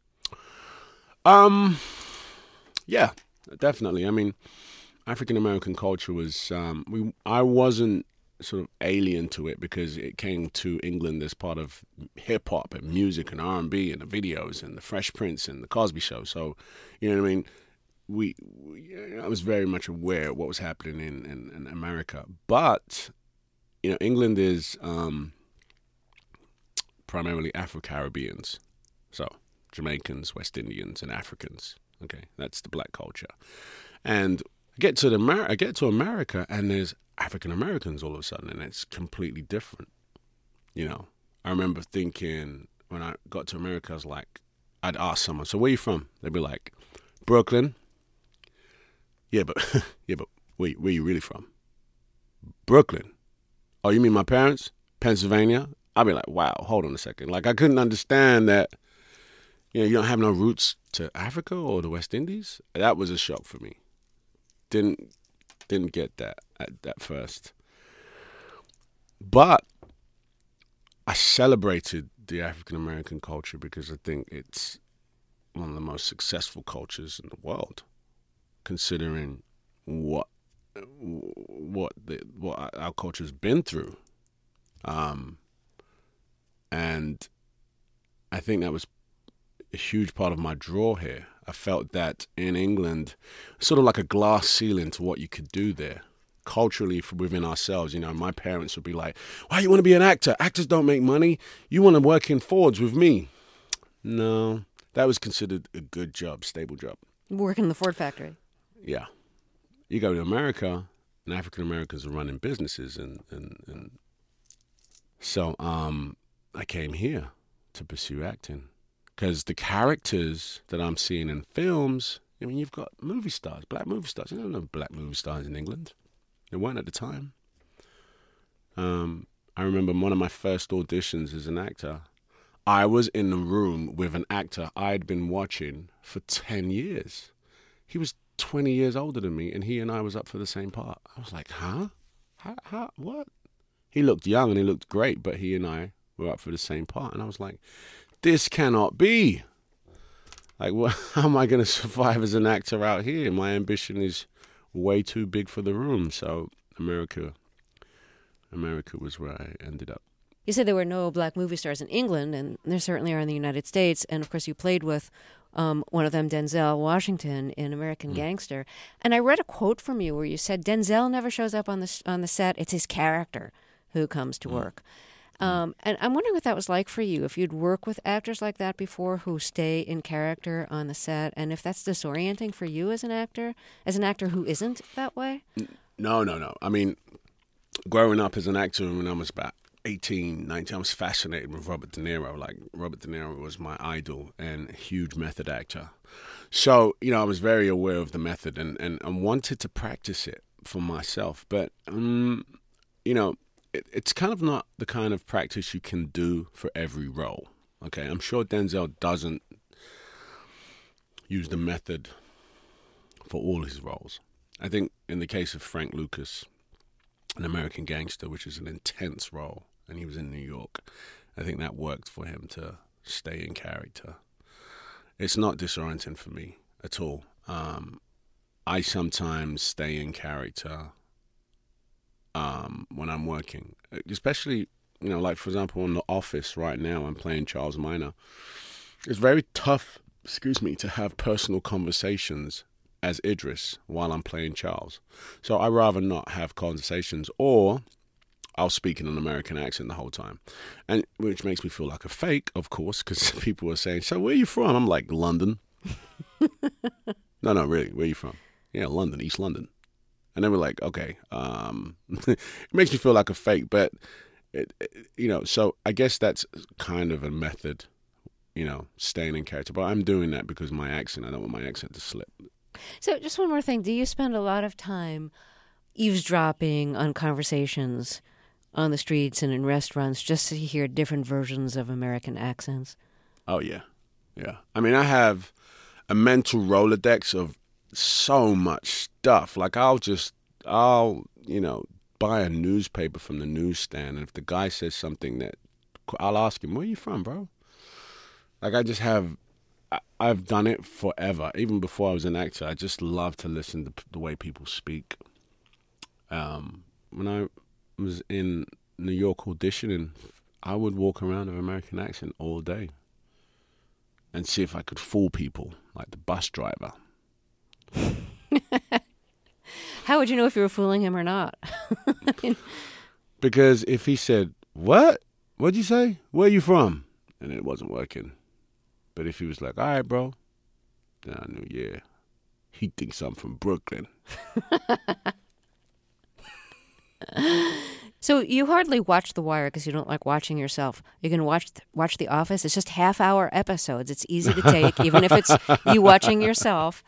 Um, yeah, definitely. I mean, African American culture was, um, we, I wasn't sort of alien to it because it came to England as part of hip hop and music and R and B and the videos and the Fresh Prince and the Cosby Show. So, you know what I mean? We, we I was very much aware of what was happening in, in, in America. But, you know, England is um, primarily Afro-Caribbeans. So, Jamaicans, West Indians, and Africans. Okay, that's the black culture. And I get to the Amer- I get to America, and there's African Americans all of a sudden, and it's completely different. You know, I remember thinking when I got to America, I was like, I'd ask someone, "So where you from?" They'd be like, "Brooklyn." Yeah, but yeah, but where where you really from? Brooklyn. Oh, you mean my parents? Pennsylvania. I'd be like, wow, hold on a second. Like I couldn't understand that. You know, you don't have no roots to Africa or the West Indies. That was a shock for me. Didn't didn't get that at, at first. But I celebrated the African American culture because I think it's one of the most successful cultures in the world, considering what what the what our culture's been through. Um, and I think that was a huge part of my draw here. I felt that in England, sort of like a glass ceiling to what you could do there. Culturally, from within ourselves, you know, my parents would be like, why you want to be an actor? Actors don't make money. You want to work in Fords with me. No, that was considered a good job, stable job. Work in the Ford factory. Yeah. You go to America, and African Americans are running businesses. And, and, and so um, I came here to pursue acting. Because the characters that I'm seeing in films, I mean, you've got movie stars, black movie stars. You don't know black movie stars in England. There weren't at the time. Um, I remember one of my first auditions as an actor. I was in the room with an actor I'd been watching for ten years. He was twenty years older than me, and he and I was up for the same part. I was like, huh? How, how, what? He looked young and he looked great, but he and I were up for the same part. And I was like, this cannot be. Like, what, how am I going to survive as an actor out here? My ambition is way too big for the room. So America, America was where I ended up. You said there were no black movie stars in England, and there certainly are in the United States. And, of course, you played with um, one of them, Denzel Washington, in American mm. Gangster. And I read a quote from you where you said Denzel never shows up on the, on the set. It's his character who comes to mm. work. Um, and I'm wondering what that was like for you, if you'd worked with actors like that before who stay in character on the set, and if that's disorienting for you as an actor, as an actor who isn't that way? No, no, no. I mean, growing up as an actor when I was about eighteen, nineteen, I was fascinated with Robert De Niro. Like, Robert De Niro was my idol and a huge method actor. So, you know, I was very aware of the method and, and, and wanted to practice it for myself. But, um, you know, it, it's kind of not the kind of practice you can do for every role. Okay, I'm sure Denzel doesn't use the method for all his roles. I think in the case of Frank Lucas, An American Gangster, which is an intense role, and he was in New York, I think that worked for him to stay in character. It's not disorienting for me at all. Um, I sometimes stay in character um, when I'm working, especially, you know, like, for example, in The Office right now, I'm playing Charles Minor. It's very tough, excuse me, to have personal conversations as Idris while I'm playing Charles. So I rather not have conversations, or I'll speak in an American accent the whole time, and which makes me feel like a fake, of course, because people are saying, so where are you from? I'm like, London. no, no, really, where are you from? Yeah, London, East London. And they were like, okay, um, it makes me feel like a fake, but, it, it, you know, so I guess that's kind of a method, you know, staying in character. But I'm doing that because my accent, I don't want my accent to slip. So just one more thing. Do you spend a lot of time eavesdropping on conversations on the streets and in restaurants just to hear different versions of American accents? Oh, yeah. Yeah. I mean, I have a mental Rolodex of so much stuff. Like, I'll just, I'll, you know, buy a newspaper from the newsstand, and if the guy says something that, I'll ask him, where are you from, bro? Like, I just have... I've done it forever. Even before I was an actor, I just love to listen to the way people speak. Um, when I was in New York auditioning, I would walk around with an American accent all day and see if I could fool people, like the bus driver. How would you know if you were fooling him or not? I mean... Because if he said, what? What'd you say? Where are you from? And it wasn't working. But if he was like, all right, bro, then I knew, yeah, he thinks I'm from Brooklyn. So you hardly watch The Wire because you don't like watching yourself. You can watch watch The Office. It's just half-hour episodes. It's easy to take, even if it's you watching yourself.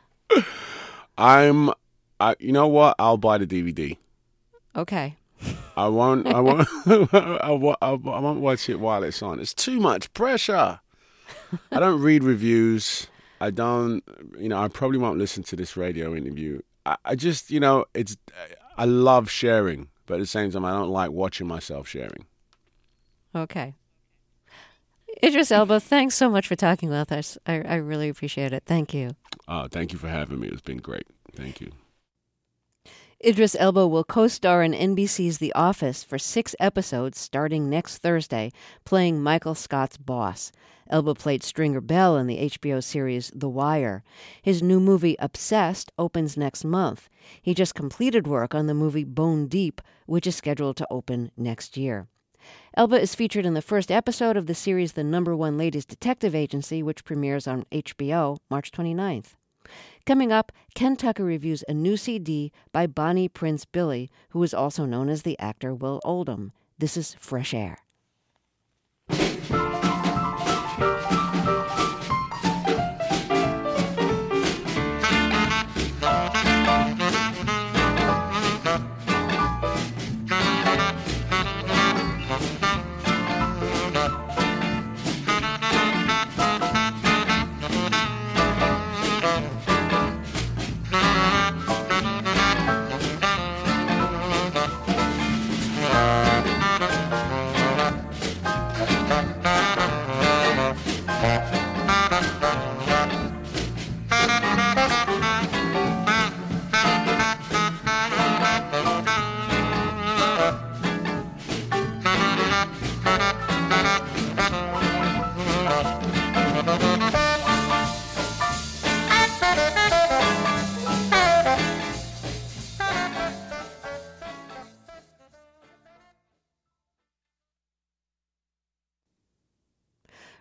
I'm, I, you know what? I'll buy the D V D. Okay. I won't. I won't. I won't. I won't watch it while it's on. It's too much pressure. I don't read reviews. I don't, you know, I probably won't listen to this radio interview. I, I just, you know, it's, I love sharing, but at the same time, I don't like watching myself sharing. Okay. Idris Elba, thanks so much for talking with us. I, I really appreciate it. Thank you. Uh, thank you for having me. It's been great. Thank you. Idris Elba will co-star in N B C's The Office for six episodes starting next Thursday, playing Michael Scott's boss. Elba played Stringer Bell in the H B O series The Wire. His new movie, Obsessed, opens next month. He just completed work on the movie Bone Deep, which is scheduled to open next year. Elba is featured in the first episode of the series The Number One Ladies Detective Agency, which premieres on H B O March twenty-ninth. Coming up, Ken Tucker reviews a new C D by Bonnie Prince Billy, who is also known as the actor Will Oldham. This is Fresh Air.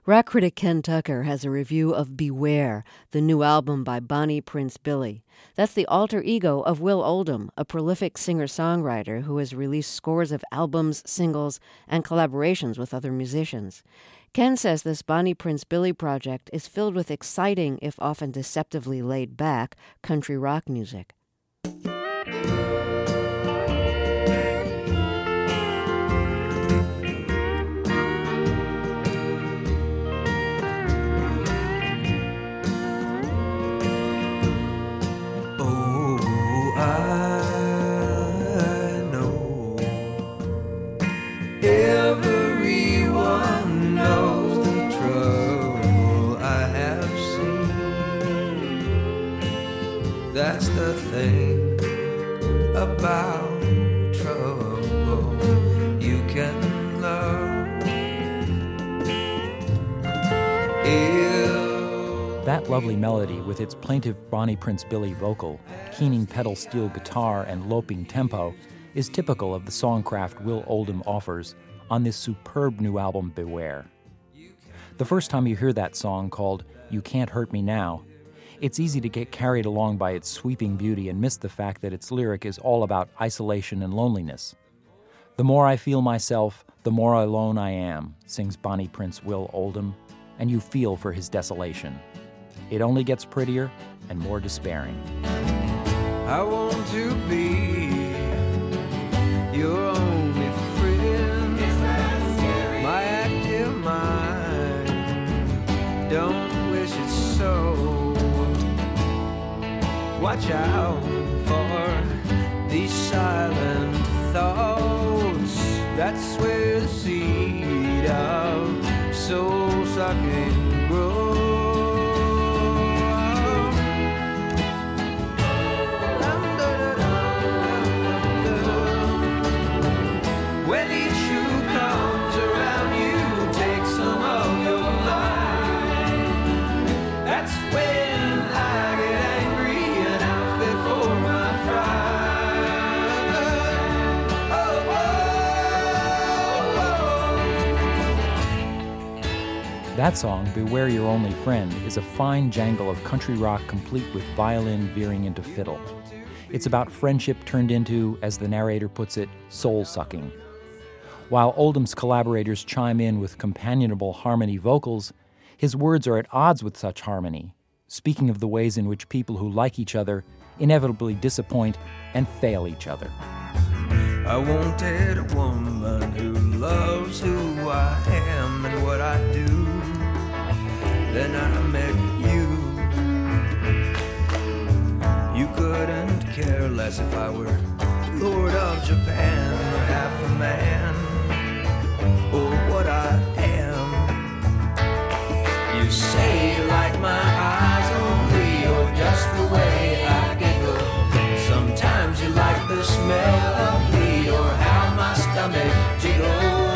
Rock critic Ken Tucker has a review of Beware, the new album by Bonnie Prince Billy. That's the alter ego of Will Oldham, a prolific singer-songwriter who has released scores of albums, singles, and collaborations with other musicians. Ken says this Bonnie Prince Billy project is filled with exciting, if often deceptively laid-back, country rock music. That's the thing about trouble you can love. If that lovely melody with its plaintive Bonnie Prince Billy vocal, keening pedal steel guitar, and loping tempo is typical of the songcraft Will Oldham offers on this superb new album, Beware. The first time you hear that song, called You Can't Hurt Me Now, it's easy to get carried along by its sweeping beauty and miss the fact that its lyric is all about isolation and loneliness. The more I feel myself, the more alone I am, sings Bonnie Prince Will Oldham, and you feel for his desolation. It only gets prettier and more despairing. I want to be your only friend. Is that scary? My active mind don't wish it so. Watch out for these silent thoughts. That's where the seed of soul-sucking grows. When each who comes around you takes some of your life, that's when I get angry and I fit for my pride. Oh, oh, oh. That song, Beware Your Only Friend, is a fine jangle of country rock complete with violin veering into fiddle. It's about friendship turned into, as the narrator puts it, soul-sucking. While Oldham's collaborators chime in with companionable harmony vocals, his words are at odds with such harmony, speaking of the ways in which people who like each other inevitably disappoint and fail each other. I wanted a woman who loves who I am and what I do. Then I met you. You couldn't care less if I were Lord of Japan or half a man, or what I am. You say you like my eyes only, or just the way I giggle. Sometimes you like the smell of me, or how my stomach jiggles.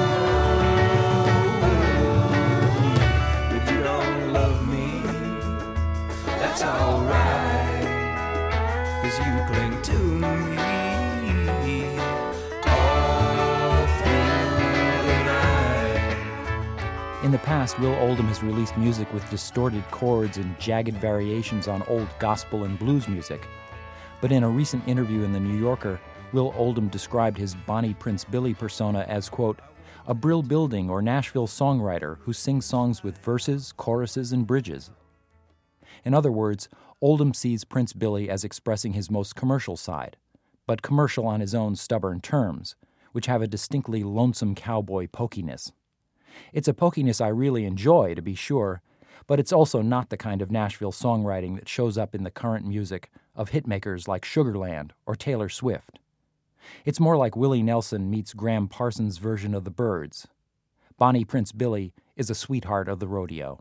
If you don't love me, that's alright, 'cause you cling to me. In the past, Will Oldham has released music with distorted chords and jagged variations on old gospel and blues music. But in a recent interview in The New Yorker, Will Oldham described his Bonnie Prince Billy persona as, quote, a Brill Building or Nashville songwriter who sings songs with verses, choruses, and bridges. In other words, Oldham sees Prince Billy as expressing his most commercial side, but commercial on his own stubborn terms, which have a distinctly lonesome cowboy pokiness. It's a pokiness I really enjoy, to be sure, but it's also not the kind of Nashville songwriting that shows up in the current music of hitmakers like Sugarland or Taylor Swift. It's more like Willie Nelson meets Graham Parsons' version of the Byrds. Bonnie Prince Billy is a sweetheart of the rodeo.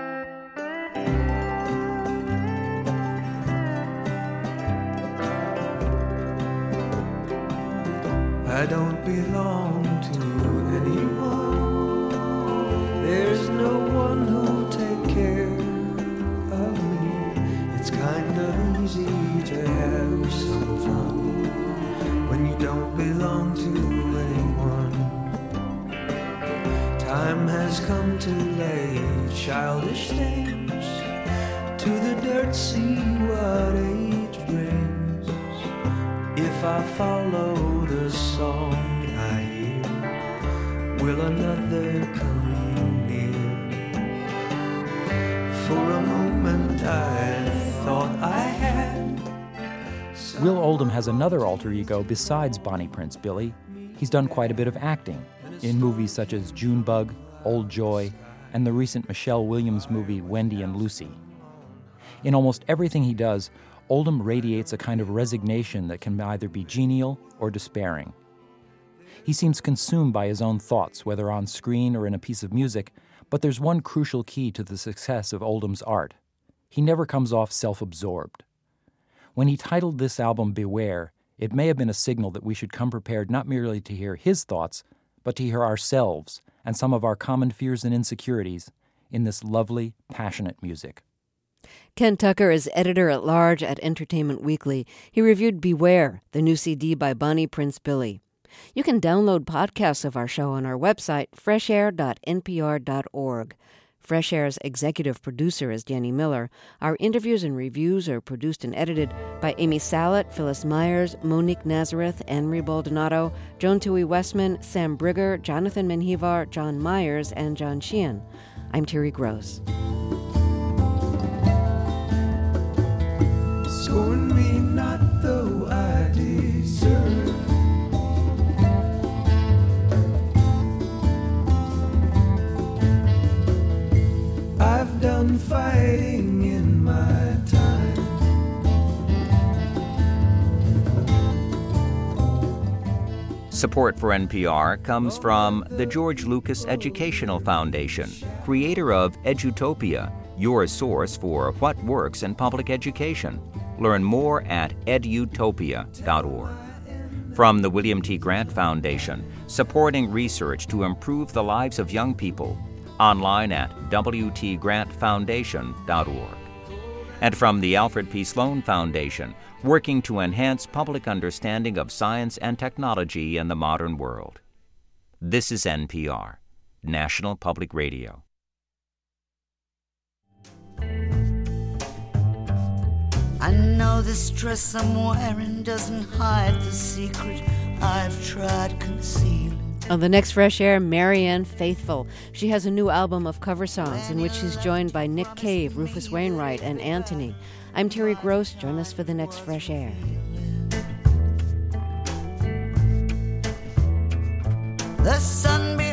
I don't belong to anyone. There's no one who'll take care of me. It's kind of easy to have some fun when you don't belong to anyone. Time has has come to lay childish things to the dirt, see what age brings. If I follow the song I hear, will another come near? For a moment I thought I had. Will Oldham has another alter ego besides Bonnie Prince Billy. He's done quite a bit of acting in movies such as Junebug, Old Joy, and the recent Michelle Williams movie Wendy and Lucy. In almost everything he does, Oldham radiates a kind of resignation that can either be genial or despairing. He seems consumed by his own thoughts, whether on screen or in a piece of music, but there's one crucial key to the success of Oldham's art. He never comes off self-absorbed. When he titled this album Beware, it may have been a signal that we should come prepared not merely to hear his thoughts, but to hear ourselves and some of our common fears and insecurities in this lovely, passionate music. Ken Tucker is editor-at-large at Entertainment Weekly. He reviewed Beware, the new C D by Bonnie Prince Billy. You can download podcasts of our show on our website, fresh air dot n p r dot org. Fresh Air's executive producer is Danny Miller. Our interviews and reviews are produced and edited by Amy Salet, Phyllis Myers, Monique Nazareth, Henry Baldonado, Joan Tui Westman, Sam Brigger, Jonathan Menjivar, John Myers, and John Sheehan. I'm Terry Gross. Scorn me not, though I deserve. I've done fighting in my time. Support for N P R comes from the George Lucas Educational Foundation, creator of Edutopia, your source for what works in public education. Learn more at edutopia dot org. From the William T. Grant Foundation, supporting research to improve the lives of young people. Online at w t grant foundation dot org. And from the Alfred P. Sloan Foundation, working to enhance public understanding of science and technology in the modern world. This is N P R, National Public Radio. I know this dress I'm wearing doesn't hide the secret I've tried concealing. On the next Fresh Air, Marianne Faithfull. She has a new album of cover songs in which she's joined by Nick Cave, Rufus Wainwright, and Anthony. I'm Terry Gross. Join us for the next Fresh Air. The sun